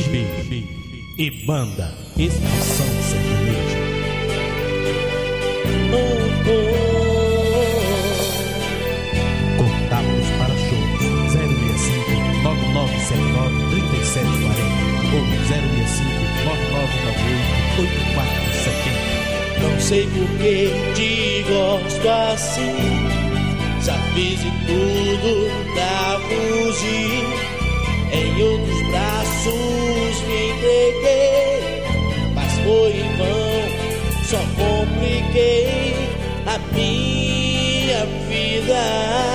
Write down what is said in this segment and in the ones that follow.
Gibi e banda Estação Sertaneja. Contatos para shows 065 9979 3740 ou 065 9998 8470. Não sei por que te gosto assim, já fiz de tudo pra fugir. Em outros braços me entreguei, mas foi em vão, só compliquei a minha vida.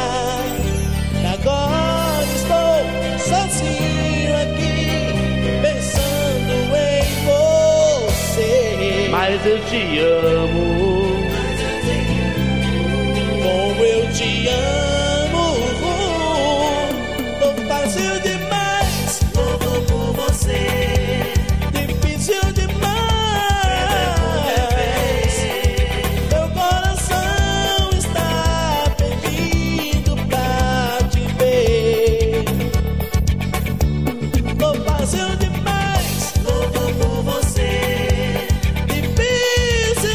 Agora estou sozinho aqui, pensando em você. Mas eu te amo, como eu te amo. Tão fácil demais, louco por você. difícil demais. Meu coração está pedindo pra te ver. Tão fácil demais, Louco por você. difícil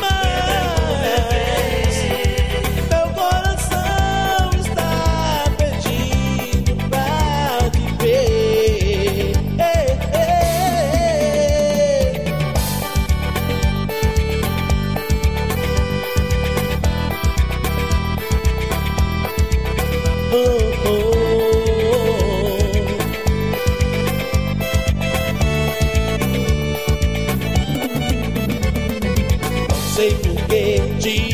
demais. Meu coração está pedindo pra te ver. Oh, oh. Não sei por que te